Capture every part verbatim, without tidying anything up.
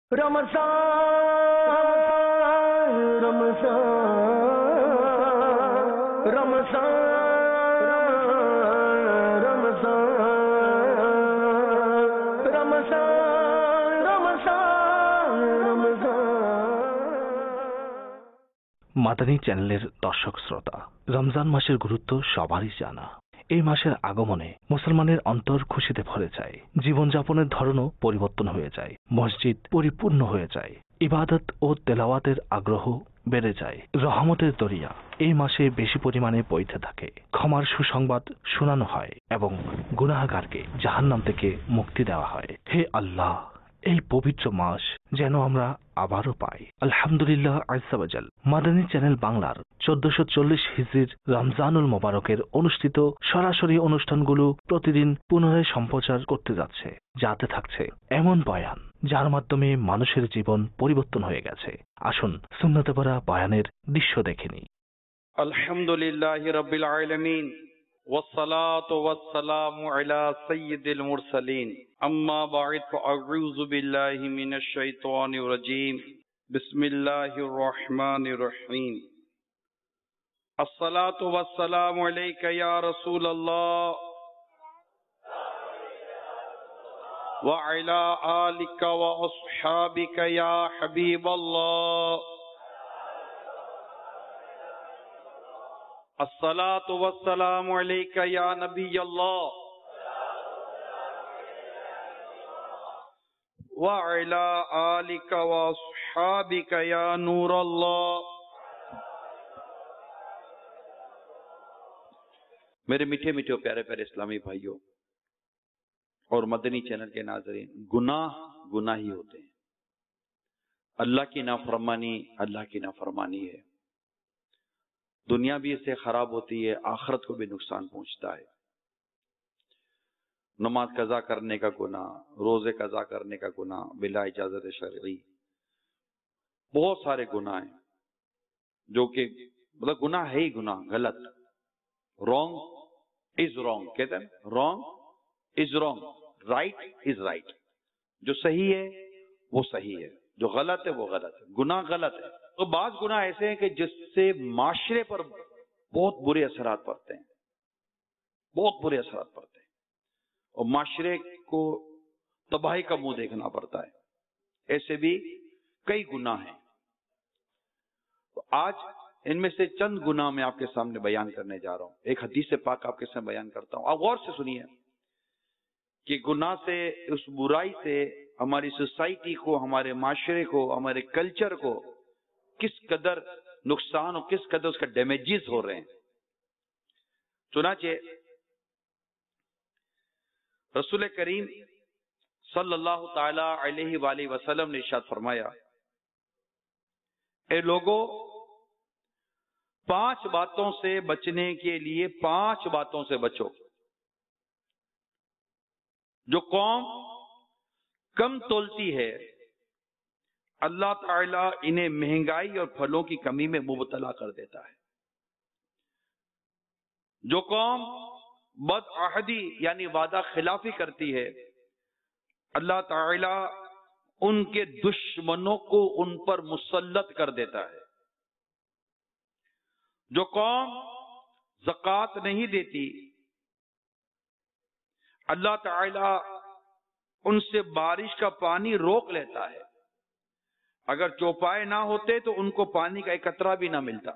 رمضان رمضان رمضان رمضان رمضان رمضان মাদানী চ্যানেলের দর্শক শ্রোতা, রমজান মাসের গুরুত্ব সবারই জানা। এই মাসের আগমনে মুসলমানের অন্তর খুশিতে ভরে যায়, জীবনযাপনের ধরনও পরিবর্তন হয়ে যায়, মসজিদ পরিপূর্ণ হয়ে যায়, ইবাদত ও তেলাওয়াতের আগ্রহ বেড়ে যায়, রহমতের দরিয়া এই মাসে বেশি পরিমাণে বইতে থাকে, ক্ষমার সুসংবাদ শোনানো হয় এবং গুনাহগারকে জাহান্নাম থেকে মুক্তি দেওয়া হয়। হে আল্লাহ, এই পবিত্র মাস যেন আমরা আবারও পাই। আলহামদুলিল্লাহ আজ্জা ওয়া জাল মাদানী চ্যানেল বাংলার চোদ্দশো চল্লিশ হিজরির রমজানুল মোবারকের অনুষ্ঠিত সরাসরি অনুষ্ঠানগুলো প্রতিদিন পুনরায় সম্প্রচার করতে যাচ্ছে, যাতে থাকছে এমন বয়ান যার মাধ্যমে মানুষের জীবন পরিবর্তন হয়ে গেছে। আসুন সুন্নতে ভরা বয়ানের দৃশ্য দেখে নিই। আলহামদুলিল্লাহি রাব্বিল আলামিন والصلاة والسلام على سيد المرسلين أما بعد فأعوذ بالله من الشيطان الرجيم بسم الله الرحمن الرحيم الصلاة والسلام عليك يا رسول الله وعلى آلك وأصحابك يا حبيب الله الصلاة والسلام عليك يا نبي الله وعلى آلك وأصحابك يا نور الله۔ میرے میٹھے میٹھے پیارے پیارے اسلامی بھائیوں اور مدنی چینل کے ناظرین، گناہ گناہ ہی ہوتے ہیں۔ اللہ کی نافرمانی اللہ کی نافرمانی ہے۔ دنیا بھی اس سے خراب ہوتی ہے، آخرت کو بھی نقصان پہنچتا ہے۔ نماز قضا کرنے کا گناہ، روزے قضا کرنے کا گناہ بلا اجازت شرعی، بہت سارے گناہ ہیں جو کہ مطلب گناہ ہے ہی گناہ، غلط، رونگ از رونگ، کہتے ہیں رونگ از رونگ، رائٹ از رائٹ، جو صحیح ہے وہ صحیح ہے، جو غلط ہے وہ غلط ہے، گناہ غلط ہے۔ تو بعض گناہ ایسے ہیں کہ جس سے معاشرے پر بہت برے اثرات پڑتے ہیں، بہت برے اثرات پڑتے ہیں، اور معاشرے کو تباہی کا منہ دیکھنا پڑتا ہے۔ ایسے بھی کئی گناہ ہیں۔ تو آج ان میں سے چند گناہ میں آپ کے سامنے بیان کرنے جا رہا ہوں۔ ایک حدیث پاک آپ کے سامنے بیان کرتا ہوں، آپ غور سے سنیے کہ گناہ سے، اس برائی سے ہماری سوسائٹی کو، ہمارے معاشرے کو، ہمارے کلچر کو کس قدر نقصان اور کس قدر اس کا ڈیمیجز ہو رہے ہیں۔ چنانچہ رسول کریم صلی اللہ تعالی علیہ وآلہ وسلم نے ارشاد فرمایا، اے لوگوں، پانچ باتوں سے بچنے کے لیے پانچ باتوں سے بچو۔ جو قوم کم تولتی ہے اللہ تعالیٰ انہیں مہنگائی اور پھلوں کی کمی میں مبتلا کر دیتا ہے۔ جو قوم بدعہدی یعنی وعدہ خلافی کرتی ہے اللہ تعالیٰ ان کے دشمنوں کو ان پر مسلط کر دیتا ہے۔ جو قوم زکوٰۃ نہیں دیتی اللہ تعالیٰ ان سے بارش کا پانی روک لیتا ہے، اگر چوپائے نہ ہوتے تو ان کو پانی کا ایک قطرہ بھی نہ ملتا۔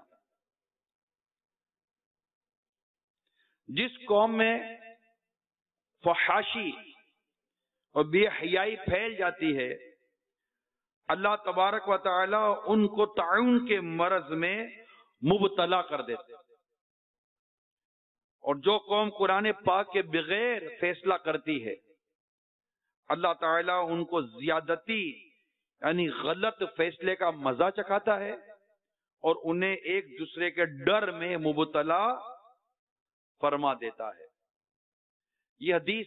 جس قوم میں فحاشی اور بے حیائی پھیل جاتی ہے اللہ تبارک و تعالی ان کو طاعون کے مرض میں مبتلا کر دیتے۔ اور جو قوم قرآن پاک کے بغیر فیصلہ کرتی ہے اللہ تعالیٰ ان کو زیادتی یعنی غلط فیصلے کا مزہ چکھاتا ہے اور انہیں ایک دوسرے کے ڈر میں مبتلا فرما دیتا ہے۔ یہ حدیث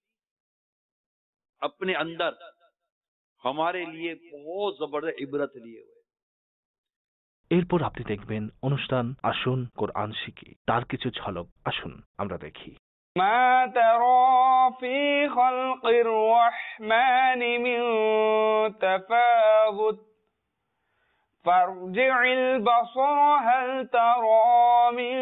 اپنے اندر ہمارے لیے بہت زبردست عبرت لیے ہوئے۔ এরপর আপনি দেখবেন অনুষ্ঠান আসুন কোরআন শিখি, তার কিছু ঝলক আসুন আমরা দেখি। ما ترى في خلق الرحمن من تفاوت فارجع البصر هل ترى من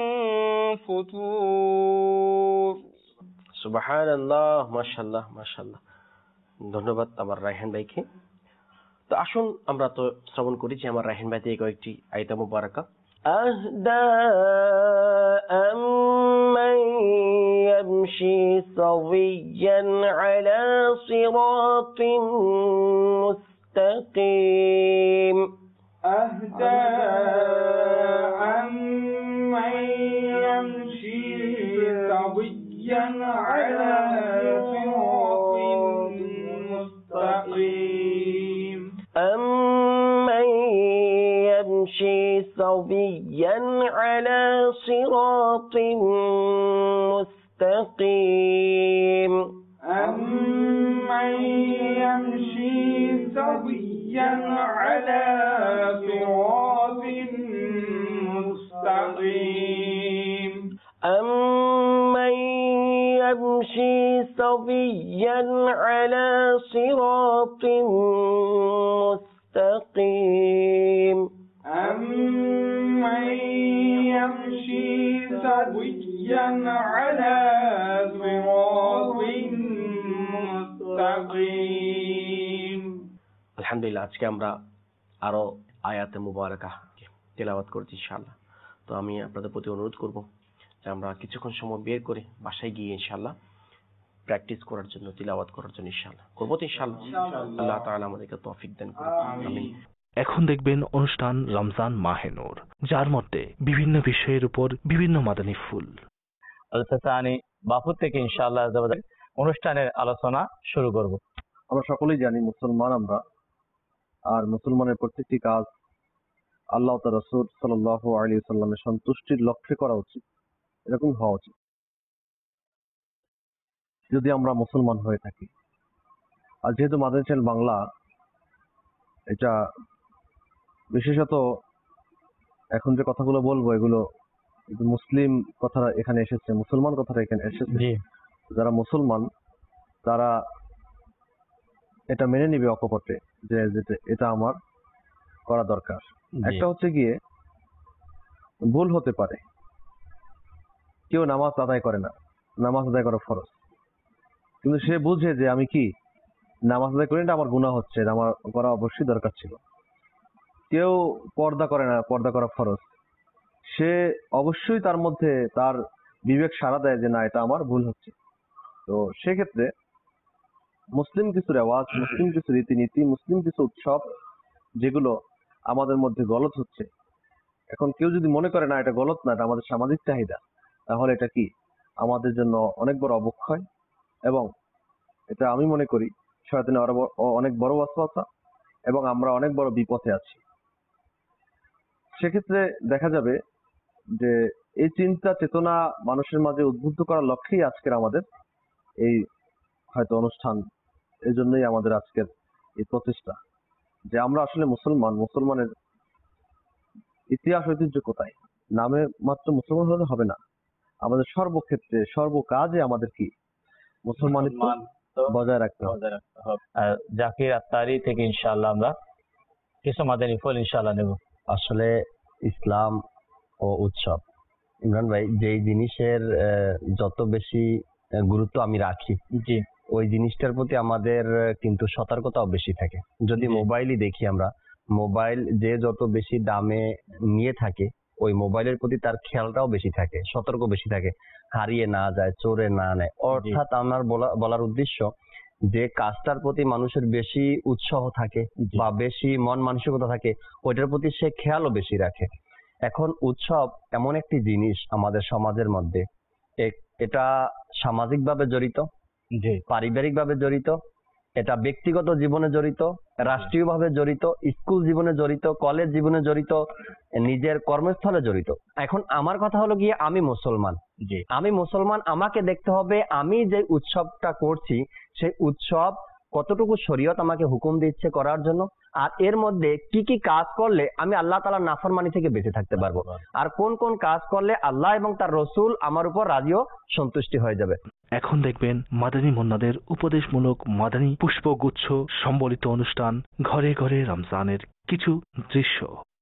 فطور সুবহানাল্লাহ, মাশাআল্লাহ মাশাআল্লাহ। ধন্যবাদ আমার রায়হান ভাইকে। তো আসুন আমরা তো শ্রবণ করি যে আমার রায়হান ভাই থেকে কয়েকটি আয়াত মুবারাকা। আহদা আম্মান ইয়ামশি সাওয়িয়ান আলা সিরাতিন মুস্তাকিম। أهدى أمن يمشي سويا على صراط مستقيم أمن يمشي سويا على صراط مستقيم أمن يمشي سويا على صراط مستقيم أمن يمشي سويا على صراط مستقيم أمن يمشي سويا على صراط مستقيم আলহামদুলিল্লাহ, আজকে আমরা আরো আয়াতে মুবারাকা তেলাওয়াত করছি ইনশাআল্লাহ। তো আমি আপনাদের প্রতি অনুরোধ করব যে আমরা কিছুক্ষণ সময় বের করে বাসায় গিয়ে ইনশাআল্লাহ প্র্যাকটিস করার জন্য, তিলাওয়াত করার জন্য ইনশাআল্লাহ করবো তো ইনশাআল্লাহ। আল্লাহ তাআলা আমাদেরকে তৌফিক দান করুন, আমিন। এখন দেখবেন অনুষ্ঠান রমজান মাহে নূর, যার মধ্যে বিভিন্ন বিষয়ের উপর বিভিন্ন মাদানী ফুল। আল-সাসানি বাফুর থেকে ইনশাআল্লাহ অনুষ্ঠানের আলোচনা শুরু করব। আমরা সকলেই জানি মুসলমান আমরা, আর মুসলমানের প্রত্যেকটি কাজ আল্লাহ তার রাসূল সাল্লাল্লাহু আলাইহি ওয়াসাল্লামের সন্তুষ্টির লক্ষ্যে করা উচিত, এরকম হওয়া উচিত যদি আমরা মুসলমান হয়ে থাকি। আর যেহেতু মাদানী চ্যানেল বাংলা, এটা বিশেষত এখন যে কথাগুলো বলবো এগুলো মুসলিম কথা এখানে এসেছে, মুসলমান কথাটা এখানে এসেছে। যারা মুসলমান তারা এটা মেনে নিবে অকপটে যে এটা আমার করা দরকার। একটা হচ্ছে গিয়ে ভুল হতে পারে, কেউ নামাজ আদায় করে না, নামাজ আদায় করা ফরজ, কিন্তু সে বুঝে যে আমি কি নামাজ আদায় করি না, আমার গুনাহ হচ্ছে, আমার করা অবশ্যই দরকার ছিল। কেউ পর্দা করে না, পর্দা করা ফরজ, সে অবশ্যই তার মধ্যে তার বিবেক সাড়া দেয় যে না এটা আমার ভুল হচ্ছে। তো সেক্ষেত্রে মুসলিম কিছু রেওয়াজ, মুসলিম কিছু রীতিনীতি, মুসলিম কিছু উৎসব যেগুলো আমাদের মধ্যে গলত হচ্ছে, এখন কেউ যদি মনে করে না এটা গলত না, এটা আমাদের সামাজিক চাহিদা, তাহলে এটা কি আমাদের জন্য অনেক বড় অবক্ষয়, এবং এটা আমি মনে করি শয়তানের অনেক বড় ওয়াসওয়াসা, এবং আমরা অনেক বড় বিপথে আছি। সেক্ষেত্রে দেখা যাবে যে এই চিন্তা চেতনা মানুষের মাঝে উদ্বুদ্ধ করার লক্ষ্যেই আজকের আমাদের এই হয়তো অনুষ্ঠান, এই জন্যই আমাদের আজকের এই প্রচেষ্টা যে আমরা আসলে মুসলমান, মুসলমানের ইতিহাস ঐতিহ্য কোথায়, নামে মাত্র মুসলমান হলে হবে না, আমাদের সর্বক্ষেত্রে সর্বকাজে আমাদের কি মুসলমানিত্ব বজায় রাখতে হবে। জাকির আত্তারি থেকে ইনশাআল্লাহ আমরা কিছু মাদানী ফুল ইনশাআল্লাহ নেব। আসলে ইসলাম ও উৎসব, ইমরান ভাই, যেই জিনিসের যত বেশি গুরুত্ব আমি রাখি, জি, ওই জিনিসটার প্রতি আমাদের কিন্তু সতর্কতাও বেশি থাকে। যদি মোবাইলই দেখি আমরা, মোবাইল যে যত বেশি দামে নিয়ে থাকে, ওই মোবাইলের প্রতি তার খেয়ালটাও বেশি থাকে, সতর্ক বেশি থাকে, হারিয়ে না যায়, চোরে না নেয়। অর্থাৎ আমার বলার উদ্দেশ্য যে কাজটার প্রতি মানুষের বেশি উৎসাহ থাকে বা বেশি মন মানসিকতা থাকে, ওইটার প্রতি সে খেয়ালও বেশি রাখে। এখন উৎসব এমন একটি জিনিস আমাদের সমাজের মধ্যে, এটা সামাজিকভাবে জড়িত, পারিবারিকভাবে জড়িত, এটা ব্যক্তিগত জীবনে জড়িত, রাষ্ট্রীয়ভাবে জড়িত, স্কুল জীবনে জড়িত, কলেজ জীবনে জড়িত, নিজের কর্মস্থলে জড়িত। এখন আমার কথা হলো গিয়ে আমি মুসলমান, আমি মুসলমান, আমাকে দেখতে হবে আমি যে উৎসবটা করছি সেই উৎসব কতটুকু শরীয়ত আমাকে হুকুম দিচ্ছে করার জন্য, আর এর মধ্যে কি কি কাজ করলে আমি আল্লাহ তাআলার নাফরমানি থেকে বেঁচে থাকতে পারবো, আর কোন কোন কাজ করলে আল্লাহ এবং তার রসুল আমার উপর রাজি ও সন্তুষ্টি হয়ে যাবে। এখন দেখবেন মাদানী মুন্নাদের উপদেশমূলক মাদানী পুষ্পগুচ্ছ সম্বলিত অনুষ্ঠান ঘরে ঘরে রমজানের কিছু দৃশ্য।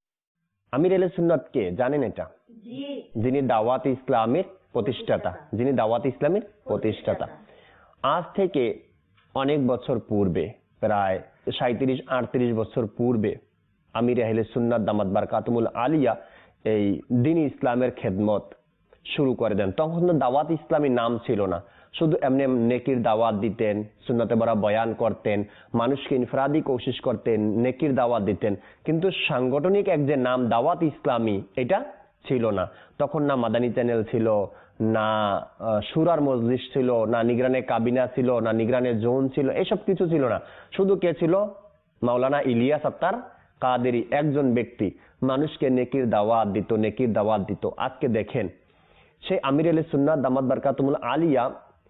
আমির আহলে সুন্নাত কে জানেন? এটা যিনি দাওয়াত ইসলামের প্রতিষ্ঠাতা, যিনি দাওয়াত ইসলামের প্রতিষ্ঠাতা। আজ থেকে অনেক বছর পূর্বে, প্রায় সাঁত্রিশ আটত্রিশ বছর পূর্বে আমির আহলে সুন্নাত দামাত বারকাতুল আলিয়া এই দ্বীন ইসলামের খেদমত শুরু করে দেন। তখন তো দাওয়াত ইসলামী নাম ছিল না, শুধু এমনি নেকির দাওয়াত দিতেন, সুন্নতে বরা বয়ান করতেন, মানুষকে ইনফরাদি কোশিশ করতেন, নেকির দাওয়াত দিতেন, কিন্তু সাংগঠনিক এক যে নাম দাওয়াত ইসলামী এটা ছিল না। তখন না মাদানী চ্যানেল ছিল, না সুরার মজলিস ছিল, না নিগরানে কাবিনা ছিল, না নিগরানে জোন ছিল, এসব কিছু ছিল না। শুধু কে ছিল? মাওলানা ইলিয়াস আত্তার কাদেরী, একজন ব্যক্তি মানুষকে নেকির দাওয়াত দিত, নেকির দাওয়াত দিত। আজকে দেখেন সেই আমির আহলে সুন্নাত দামাত বারকাতুল আলিয়া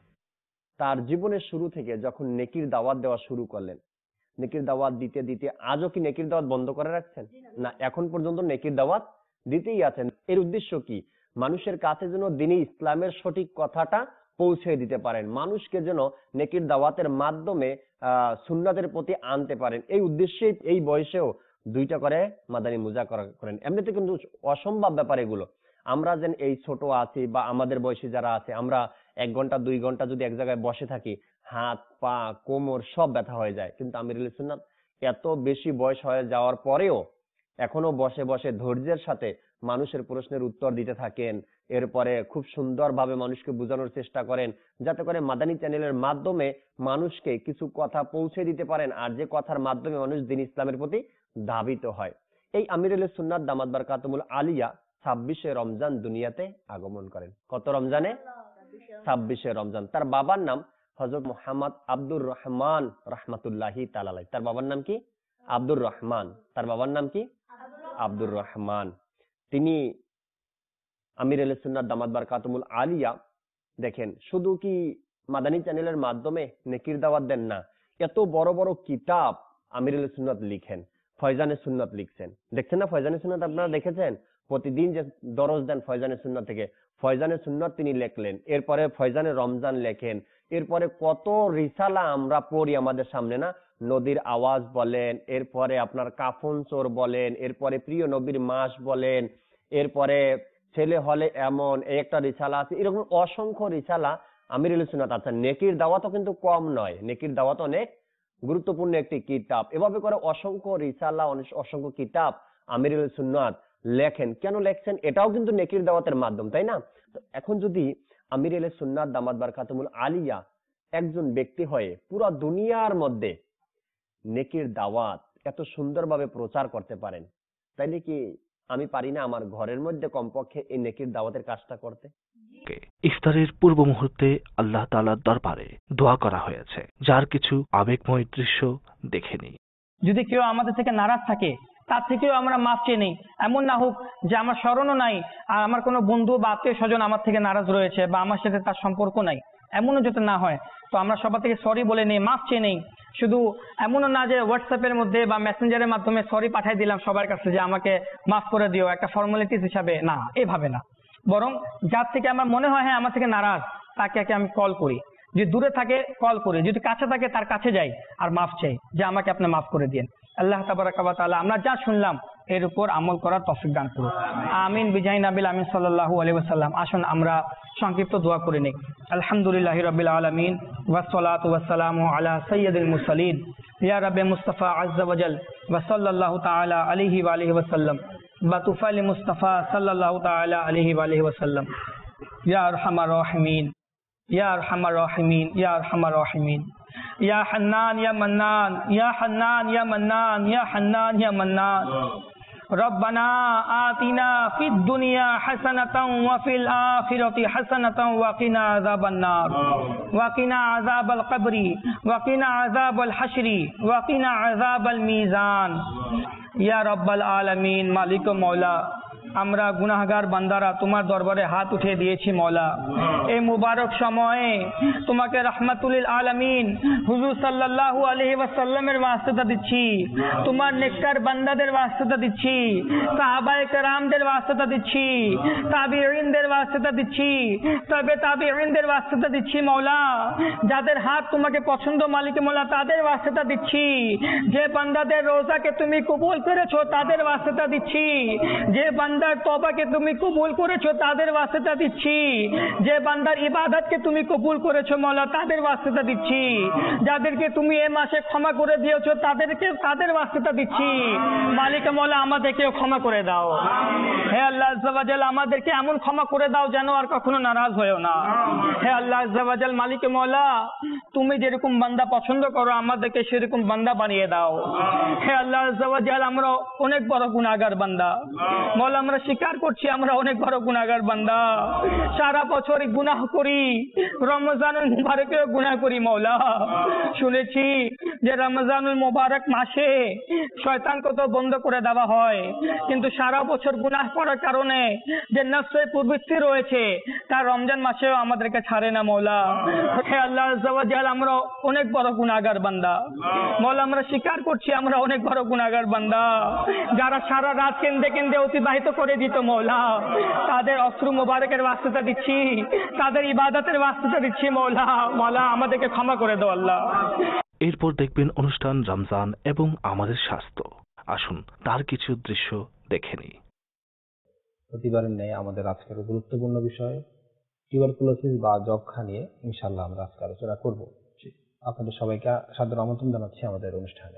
তার জীবনের শুরু থেকে যখন নেকির দাওয়াত দেওয়া শুরু করলেন, নেকির দাওয়াত দিতে দিতে আজও কি নেকির দাওয়াত বন্ধ করে রাখছেন? না, এখন পর্যন্ত নেকির দাওয়াত দিতেই আছেন। এর উদ্দেশ্য কি? মানুষের কাছে যেন দ্বীন ইসলামের সঠিক কথাটা পৌঁছে দিতে পারেন, মানুষকে যেন নেকির দাওয়াতের মাধ্যমে আহ সুন্নাতের প্রতি আনতে পারেন। এই উদ্দেশ্যে এই বয়সেও দুইটা করে মাদানী মুজা করেন। এমনিতে কিন্তু অসম্ভব ব্যাপার এগুলো। আমরা যেন এই ছোট আছি বা আমাদের বয়সী যারা আছে, আমরা এক ঘন্টা দুই ঘন্টা যদি এক জায়গায় বসে থাকি, হাত পা কোমর সব ব্যথা হয়ে যায়। কিন্তু আমির আহলে সুন্নাত এত বেশি বয়স হয়ে যাওয়ার পরেও এখনো বসে বসে ধৈর্যের সাথে মানুষের প্রশ্নের উত্তর দিতে থাকেন। এরপরে খুব সুন্দরভাবে মানুষকে বোঝানোর চেষ্টা করেন, যাতে করে মাদানী চ্যানেলের মাধ্যমে মানুষকে কিছু কথা পৌঁছে দিতে পারেন, আর যে কথার মাধ্যমে মানুষ দ্বীন ইসলামের প্রতি ধাবিত হয়। এই আমির আহলে সুন্নাত দামাত বারকাতুল আলিয়া ছাব্বিশে রমজান দুনিয়াতে আগমন করেন। কত রমজানে? ছাব্বিশে রমজান। তার বাবার নাম হযরত মুহাম্মদ আব্দুর রহমান রাহমাতুল্লাহি তাআলা আলাইহি। তার বাবার নাম কি? আব্দুর রহমান। তার বাবার নাম কি? আব্দুর রহমান। তিনি আমির আহলে সুন্নাত দামাত বারকাতুল আলিয়া দেখেন শুধু কি মাদানী চ্যানেলের মাধ্যমে নেকির দাওয়াত দেন না, এত বড় বড় কিতাব আমির আহলে সুন্নাত লিখেন। ফয়জানে সুন্নাত লিখছেন, দেখছেন না ফয়জানে সুন্নাত? আপনারা দেখেছেন প্রতিদিন যে দরজ দেন ফয়জানে সুন্নাত থেকে, ফয়জানে সুন্নাত তিনি লেখলেন। এরপরে ফয়জানে রমজান লেখেন। এরপরে কত রিসালা আমরা পড়ি আমাদের সামনে না, নদীর আওয়াজ বলেন, এরপরে আপনার কাফন চোর বলেন, এরপরে প্রিয় নবীর মাস বলেন, এরপরে ছেলে হলে এমন একটা রিসালা আছে। এরকম অসংখ্য রিসালা আমির আহলে সুন্নাত আছে। নেকির দাওয়াতও কিন্তু কম নয়, নেকির দাওয়াত অনেক গুরুত্বপূর্ণ একটি কিতাব। এভাবে করে অসংখ্য রিসালা, অসংখ্য কিতাব আমির আহলে সুন্নাত লেখেন। কেন লেখছেন? এটাও কিন্তু নেকির দাওয়াতের মাধ্যম, তাই না? এখন যদি আমির আহলে সুন্নাত দামাত বারকাতুল আলিয়া একজন ব্যক্তি হয়ে পুরো দুনিয়ার মধ্যে নেকির দাওয়াত এত সুন্দরভাবে প্রচার করতে পারেন, তাইলে কি আমি পারি না আমার ঘরের মধ্যে কমপক্ষে এই নেকির দাওয়াতের কাজটা করতে? ইফতারের পূর্ব মুহূর্তে আল্লাহ তাআলার দরবারে দোয়া করা হয়েছে, যার কিছু আবেগময় দৃশ্য দেখে নিই। যদি কেউ আমাদের থেকে নারাজ থাকে, তার থেকেও আমরা মাফ চেয়ে নিই। এমন না হোক যে আমার স্মরণও নাই, আর আমার কোনো বন্ধু বা আত্মীয় স্বজন আমার থেকে নারাজ রয়েছে বা আমার সাথে তার সম্পর্ক নাই, এমনও যাতে না হয়। তো আমরা সবার থেকে সরি বলে নেই, মাফ চেয়ে নেই। শুধু এমনও না যে হোয়াটসঅ্যাপের মধ্যে বা মেসেঞ্জারের মাধ্যমে সরি পাঠিয়ে দিলাম সবার কাছে যে আমাকে মাফ করে দিও, একটা ফর্মালিটিস হিসাবে না, এভাবে না। বরং যার থেকে আমার মনে হয় হ্যাঁ আমার থেকে নারাজ, তাকে আগে আমি কল করি। যদি দূরে থাকে কল করি, যদি কাছে থাকে তার কাছে যাই আর মাফ চাই যে আমাকে আপনি মাফ করে দিন। আল্লাহ তাবারাকা ওয়া তাআলা আমরা যা শুনলাম এর উপর আমল করার তৌফিক দান করুন। আমিন বিজাহি নবিল আমিন সাল্লাল্লাহু আলাইহি ওয়াসাল্লাম। আসুন আমরা সংক্ষিপ্ত দোয়া করে নিই। আলহামদুলিল্লাহি রাব্বিল আলামিন ওয়াস সালাতু ওয়াস সালামু আলা সাইয়্যিদিল মুরসালিন ইয়া রাব্বি মুস্তাফা আযজা ওয়া জাল ওয়া সাল্লাল্লাহু তাআলা আলাইহি ওয়া আলিহি ওয়াসাল্লাম বা তুফাইল মুস্তাফা সাল্লাল্লাহু তাআলা আলাইহি ওয়া আলিহি ওয়াসাল্লাম। ইয়া আরহামার রাহিমিন ইয়া আরহামার রাহিমিন ইয়া আরহামার রাহিমিন ইয়া হান্নান ইয়া মান্নান ইয়া হান্নান ইয়া মান্নান ইয়া হান্নান ইয়া মান্নান। রব্বানা আতিনা ফিদ দুনিয়া হাসানাতাও ওয়া ফিল আখিরাতি হাসানাতাও ওয়া কিনা আযাবান নার ওয়া কিনা আযাবাল কবরি ওয়া কিনা আযাবাল হাশরি ওয়া কিনা আযাবাল মিজান। ইয়া রাব্বাল আলামিন, মালিক ও মওলা, আমরা গুনাহগার বান্দারা তোমার দরবারে হাত উঠিয়ে দিয়েছি মওলা। এই মুবারক সময়ে তোমাকে রাহমাতুল আলামিন হুজুর সাল্লাল্লাহু আলাইহি ওয়াসাল্লামের ওয়াসিতা দিচ্ছি, তোমার নেককার বান্দাদের ওয়াসিতা দিচ্ছি, সাহাবায়ে কেরামদের ওয়াসিতা দিচ্ছি, তাবিঈনদের ওয়াসিতা দিচ্ছি, তবে তাবিঈনদের ওয়াসিতা দিচ্ছি মওলা। যাদের হাত তোমাকে পছন্দ মালিক মওলা তাদের ওয়াসিতা দিচ্ছি, যে বান্দাদের রোজাকে তুমি কবুল করেছো তাদের ওয়াসিতা দিচ্ছি, যে বান্দার তওবাকে তুমি কবুল করেছো তাদের ওয়াসিতা দিচ্ছি, যে বান্দার ইবাদতকে তুমি কবুল করেছো মওলা তাদের ওয়াসিতা দিচ্ছি, যাদেরকে তুমি এই মাসে ক্ষমা করে দিয়েছো তাদেরকে তাদের ওয়াসিতা দিচ্ছি। মালিক মওলা আমাদেরকেও ক্ষমা করে দাও। হে আল্লাহ আজ্জা ওয়া জাল, আমাদেরকে এমন ক্ষমা করে দাও যেন আর কখনো নারাজ হয়েও না। হে আল্লাহ আজ্জা ওয়া জাল, মালিক মওলা তুমি যেরকম বান্দা পছন্দ করো আমাদেরকে সেরকম বান্দা বানিয়ে দাও। হে আল্লাহ আজ্জা ওয়া জাল, আমরা অনেক বড় গুনাহগার বান্দা মওলা, আমরা স্বীকার করছি আমরা অনেক বড় গুনাহগার বান্দা। সারা বছরই গুনাহ করি, রমজানুল মুবারকেও গুনাহ করি মওলা। শুনেছি যে রমজানুল মুবারক মাসে শয়তানকে তো বন্ধ করে দেওয়া হয়, কিন্তু সারা বছর গুনাহ করার কারণে যে নফসের প্রবৃত্তি রয়েছে তার রমজান মাসেও আমাদেরকে ছাড়ে না মওলা। হে আল্লাহ আজ্জা ওয়া জাল, আমরা অনেক বড় গুনাহগার বান্দা মওলা, আমরা স্বীকার করছি আমরা অনেক বড় গুনাহগার বান্দা। যারা সারা রাত কেঁদে কেঁদে অতিবাহিত করে দিত মওলা, তাদের অশ্রু মুবারকের ওয়াসিতা দিচ্ছি, তাদের ইবাদতের ওয়াসিতা দিচ্ছি মওলা। মওলা আমাদেরকে ক্ষমা করে দাও আল্লাহ। এরপর দেখবেন অনুষ্ঠান রমজান এবং আমাদের স্বাস্থ্য। আসুন তার কিছু দৃশ্য দেখে নিই। প্রতিবারের ন্যায় আমাদের আজকের গুরুত্বপূর্ণ বিষয় টিউবারকুলোসিস বা যক্ষ্মা নিয়ে ইনশাআল্লাহ আমরা আজকে আলোচনা করব। আপনাদের সবাইকে সাদর আমন্ত্রণ জানাচ্ছি আমাদের অনুষ্ঠানে।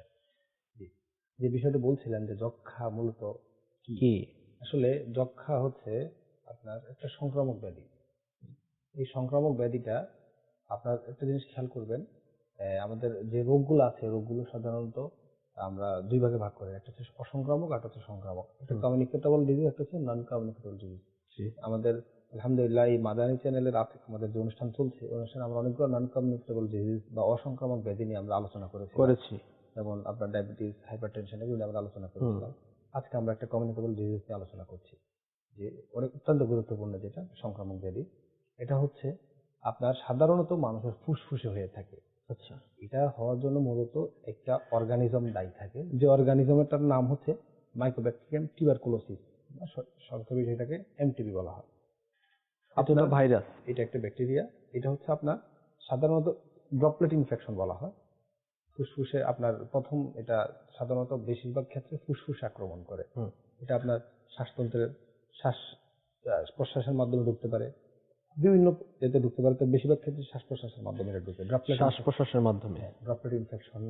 যে বিষয়টি বলছিলেন যে যক্ষ্মা মূলত কি, আসলে যক্ষ্মা হচ্ছে আপনার একটা সংক্রামক ব্যাধি। এই সংক্রামক ব্যাধিটা আপনার একটা জিনিস খেয়াল করবেন, আমাদের যে রোগগুলো আছে রোগগুলো সাধারণত আমরা দুই ভাগে ভাগ করি, একটা হচ্ছে অসংক্রামক আর একটা হচ্ছে সংক্রামক। একটা কমিউনিকেটেবল ডিজিজ, একটা হচ্ছে নন কমিউনিকেটেবল ডিজিজ। আমাদের আলহামদুলিল্লাহ এই মাদানী চ্যানেলের আমাদের যে অনুষ্ঠান চলছে অনুষ্ঠানে আমরা অনেকগুলো নন কমিউনিকেটেবল ডিজিজ বা অসংক্রামক ব্যাধি নিয়ে আমরা আলোচনা করেছি করেছি যেমন আপনার ডায়াবেটিস, হাইপারটেনশন, এগুলো আমরা আলোচনা করেছিলাম। আজকে আমরা একটা কমিউনিকেবল ডিজিজ নিয়ে আলোচনা করছি, যে অনেক অত্যন্ত গুরুত্বপূর্ণ, যেটা সংক্রামক ব্যাধি। এটা হচ্ছে আপনার সাধারণত মানুষের ফুসফুসে হয়ে থাকে। আচ্ছা, এটা হওয়ার জন্য মূলত একটা অর্গানিজম দায়ী থাকে, যে অর্গানিজমের নাম হচ্ছে মাইকোব্যাকটেরিয়াম টিউবারকুলোসিস, সংক্ষেপে সেটাকে এমটিবি বলা হয়। আপনার ভাইরাস, এটা একটা ব্যাকটেরিয়া। এটা হচ্ছে আপনার সাধারণত ড্রপলেট ইনফেকশন বলা হয়। ফুসফুসে আপনার প্রথম, এটা সাধারণত বেশিরভাগ ক্ষেত্রে ফুসফুসে আক্রমণ করে। এটা আপনার শ্বাসতন্ত্রের শ্বাস প্রশ্বাসের মাধ্যমে ঢুকতে পারে, বিভিন্ন এতে ঢুকতে পারে, তো বেশিরভাগ ক্ষেত্রে শ্বাস প্রশ্বাসের মাধ্যমে এটা ঢুকে, ড্রপলেট শ্বাস প্রশ্বাসের মাধ্যমে ড্রপলেট ইনফেকশন।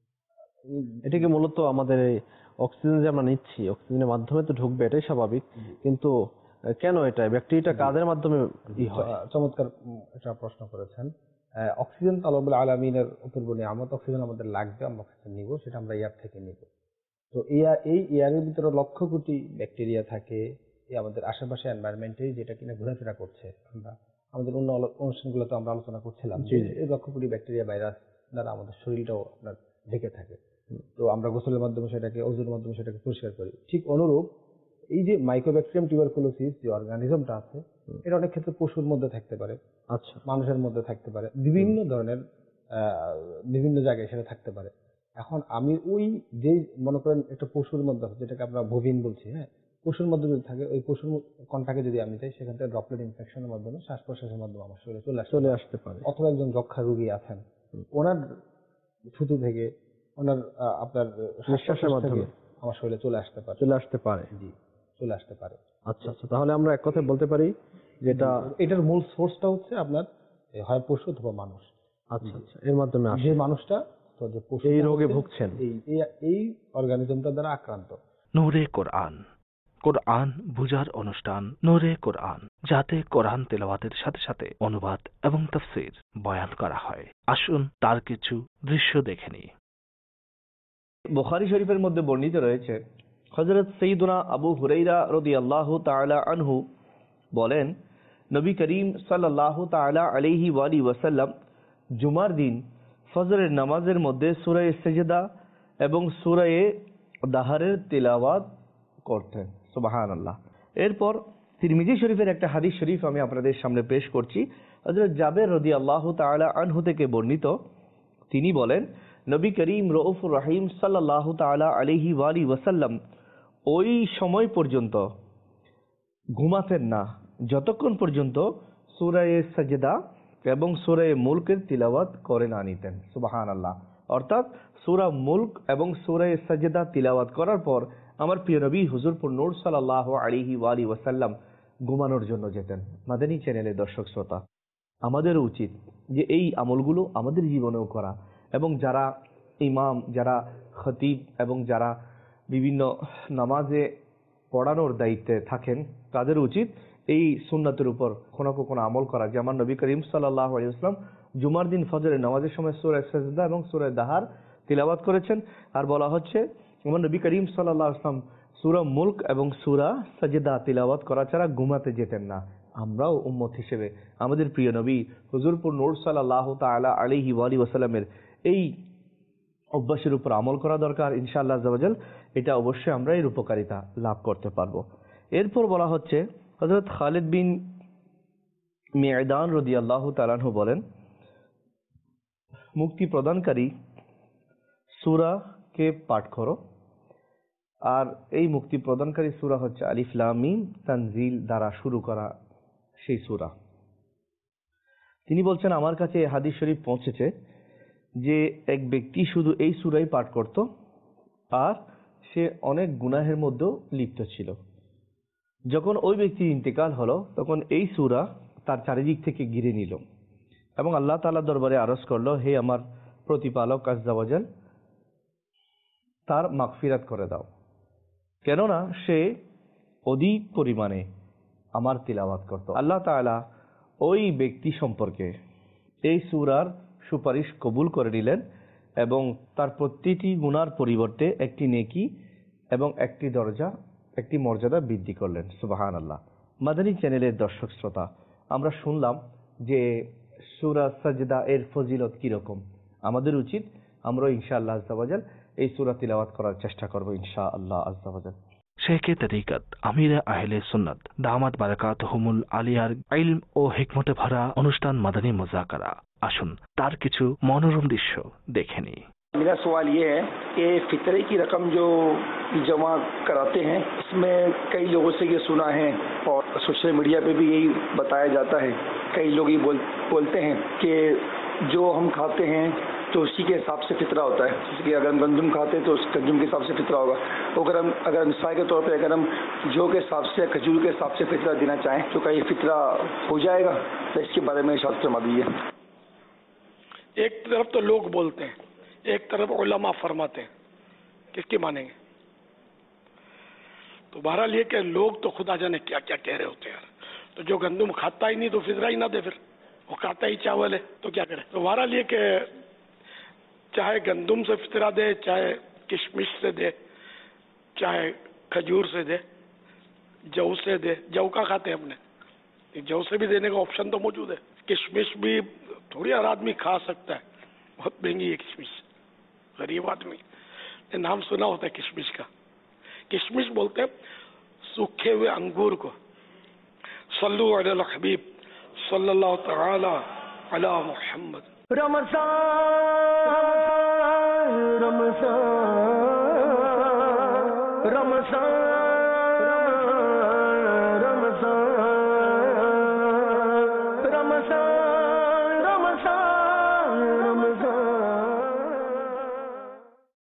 এটাকে মূলত আমাদের অক্সিজেন যে আমরা নিচ্ছি অক্সিজেনের মাধ্যমে তো ঢুকবে, এটাই স্বাভাবিক, কিন্তু কেন এটা ব্যাকটেরিয়াটা কাদের মাধ্যমে হয়? চমৎকার একটা প্রশ্ন করেছেন। অক্সিজেন তো আল্লাহ রাব্বুল আলামিনের অপূর্ব নিয়ামত, অক্সিজেন আমাদের লাগবে, আমরা অক্সিজেন নিব, সেটা আমরা এয়ার থেকে নিব। তো এয়ার, এই এয়ারের ভিতরে লক্ষ কোটি ব্যাকটেরিয়া থাকে, এই আমাদের আশেপাশে এনভায়রনমেন্টে যেটা কিনা ঘোরাফেরা করছে। আমরা আমাদের অন্য অনুষ্ঠানগুলোতে আমরা আলোচনা করছিলাম যে এই লক্ষ কোটি ব্যাকটেরিয়া ভাইরাস দ্বারা আমাদের শরীরটাও আপনার ঢেকে থাকে। তো আমরা গোসলের মাধ্যমে সেটাকে, ওজুর মাধ্যমে সেটাকে পরিষ্কার করি। ঠিক অনুরূপ এই যে মাইকোব্যাকটেরিয়াম টিউবারকুলোসিস যে অর্গানিজমটা আছে, এটা অনেক ক্ষেত্রে পশুর মধ্যে থাকতে পারে, আচ্ছা, মানুষের মধ্যে থাকতে পারে, বিভিন্ন ধরনের বিভিন্ন জায়গায় সেটা থাকতে পারে। এখন আমি ওই যে মনে করেন একটা পশুর মধ্যে আছে, যেটাকে আমরা বভিন বলছি, হ্যাঁ, পশুর মধ্যে যদি থাকে, ওই পশুর কন্টাক্টে যদি আমি যাই, সেখান থেকে ড্রপলেট ইনফেকশনের মাধ্যমে, শ্বাস প্রশ্বাসের মাধ্যমে আমার শরীরে চলে চলে আসতে পারে। অথবা একজন যক্ষ্মা রোগী আছেন, ওনার থুতু থেকে, ওনার আপনার নিঃশ্বাসের মাধ্যমে আমার শরীরে চলে আসতে পারে চলে আসতে পারে জি চলে আসতে পারে আচ্ছা আচ্ছা তাহলে আমরা এক কথায় বলতে পারি যেটা এটার মূল সোর্সটা হচ্ছে আপনার হয় পশু অথবা মানুষ। আচ্ছা আচ্ছা, এর মাধ্যমে যে মানুষটা এই রোগে ভুগছেন, এই এই অর্গানিজমটা দ্বারা আক্রান্ত। নূরে কোরআন, কোরআন বুঝার অনুষ্ঠান নূরে কোরআন, যাতে কোরআন তেলাওয়াতের সাথে সাথে অনুবাদ এবং তাফসীর বয়ান করা হয়। আসুন তার কিছু দৃশ্য দেখে নিই। বুখারী শরীফের মধ্যে বর্ণিত রয়েছে, হযরত সাইয়্যিদুনা আবু হুরায়রা রাদিয়াল্লাহু তাআলা আনহু বলেন, নবী করিম সাল্লাল্লাহু তাআলা আলাইহি ওয়া আলিহি ওয়াসাল্লাম জুমার দিন ফজরের নামাজের মধ্যে সূরা সাজদা এবং সূরা দাহরের তিলাওয়াত করতেন। সুবহানাল্লাহ। এরপর তিরমিজি শরীফের একটা হাদিস শরীফ আমি আপনাদের সামনে পেশ করছি। হযরত জাবের রাদিয়াল্লাহু তাআলা আনহু থেকে বর্ণিত, তিনি বলেন নবী করিম রউফুর রহিম সাল্লাল্লাহু তাআলা আলাইহি ওয়া আলিহি ওয়াসাল্লাম ওই সময় পর্যন্ত ঘুমাতেন না যতক্ষণ পর্যন্ত সূরা সাজদা এবং সূরা মুলকের তিলাওয়াত করে না নিতেন। সুবহানাল্লাহ। অর্থাৎ সূরা মুলক এবং সূরা সাজদা তিলাওয়াত করার পর আমার প্রিয় নবী হুজুর নূর সাল্লাল্লাহু আলাইহি ওয়া আলিহি ওয়াসাল্লাম ঘুমানোর জন্য যেতেন। মাদানী চ্যানেলের দর্শক শ্রোতা, আমাদেরও উচিত যে এই আমলগুলো আমাদের জীবনেও করা, এবং যারা ইমাম, যারা খতিব এবং যারা বিভিন্ন নামাজে পড়ানোর দায়িত্বে থাকেন তাদের উচিত এই সুন্নাতের উপর কোনো কোনো আমল করা। যেমন নবী করিম সাল্লাল্লাহু আলাইহি ওয়াসাল্লাম জুমার দিন ফজরের নামাজের সময় সূরা সাজদা এবং সূরা দাহার তিলাওয়াত করেছেন। আর বলা হচ্ছে আমার নবী করিম সাল্লাল্লাহু আলাইহি ওয়াসাল্লাম সূরা মুলক এবং সূরা সাজদা তিলাওয়াত করা ছাড়া ঘুমাতে যেতেন না। আমরাও উম্মত হিসেবে আমাদের প্রিয় নবী হুজুর নূর সাল্লাল্লাহু তাআলা আলাইহি ওয়া আলিহি ওয়াসাল্লামের এই অভ্যাসের উপর আমল করা দরকার। ইনশাআল্লাহ আযজা ওয়া জাল এটা অবশ্যই আমরা এর উপকারিতা লাভ করতে পারবো। এরপর বলা হচ্ছে হযরত খালিদ বিন মিয়াদান রাদিয়াল্লাহু তাআলা আনহু বলেন, মুক্তি প্রদানকারী সূরা কে পাঠ করো, আর এই মুক্তি প্রদানকারী সূরা হচ্ছে আলিফ লাম মিম তানজিল দ্বারা শুরু করা সেই সূরা। তিনি বলছেন আমার কাছে এই হাদিস শরীফ পৌঁছেছে যে এক ব্যক্তি শুধু এই সূরাই পাঠ করত আর সে অনেক গুনাহের মধ্যে লিপ্ত ছিল। যখন ওই ব্যক্তির ইন্তেকাল হলো তখন এই সূরা তার চারিদিক থেকে ঘিরে নিল এবং আল্লাহ তাআলার দরবারে আরজ করলো, হে আমার প্রতিপালক আযজা ওয়া জাল, তার মাগফিরাত করে দাও, কেননা সে অধিক পরিমাণে আমার তিলাওয়াত করত। আল্লাহ তাআলা ওই ব্যক্তি সম্পর্কে এই সূরার সুপারিশ কবুল করে নিলেন এবং তার প্রতিটি গুনার পরিবর্তে একটি নেকি এবং একটি দরজা, একটি মর্যাদা বৃদ্ধি করলেন। সুবহানাল্লাহ। মাদানী চ্যানেলের দর্শক শ্রোতা, আমরা শুনলাম যে সূরা সাজদা এর ফজিলত কিরকম। আমাদের উচিত আমরা ইনশাআল্লাহ আযজা ওয়া জাল এই সূরা তিলাওয়াত করার চেষ্টা করব ইনশাআল্লাহ আযজা ওয়া জাল। শেখে তরিকত আমিরে আহলে সুন্নাত দামাত বারাকাতুহুমুল আলিয়ার ইলম ও হিকমতে ভরা অনুষ্ঠান মাদানী মুযাকারা, আসুন তার কিছু মনোরম দৃশ্য দেখে নিই। मेरा सवाल ये है कि फितरे की रकम जो जमा कराते हैं, इसमें कई लोगों से ये सुना है और सोशल मीडिया पे भी यही बताया जाता है, कई लोग ये बोल, बोलते हैं कि जो हम खाते हैं तो उसी के हिसाब से फितरा होता है। जैसे कि अगर हम गंदम खाते हैं तो उस गंदम के हिसाब से फितरा होगा, तो अगर हम अगर मिसाल के तौर पर अगर हम जौ के हिसाब से खजूर के हिसाब से फितरा देना चाहें तो क्या ये फितरा हो जाएगा? तो इसके बारे में इरशाद फरमा दीजिए। एक तरफ तो लोग बोलते हैं, एक तरफ उलमा फरमाते हैं, किसकी मानेंगे? तो बहरहाल ये कि लोग तो खुदा जाने क्या क्या कह रहे होते हैं यार। तो जो गंदम खाता ही नहीं तो फितरा ही ना दे, फिर वो खाता ही चावल है तो क्या करे? तो बहरहाल ये कि चाहे गंदम से फितरा दे, चाहे किशमिश से दे, चाहे खजूर से दे, जौ से दे। जौ का खाते हैं अपने, जौ से भी देने का ऑप्शन तो मौजूद है। किशमिश भी थोड़ी हर आदमी खा सकता है, बहुत महंगी है किशमिश, गरीब आदमी ने नाम सुना होता है किशमिश का। किशमिश बोलते हैं सूखे हुए अंगूर को। सल्लु अलल हबीब सल्लल्लाहु तआला अला मुहम्मद। रमज़ान रमज़ान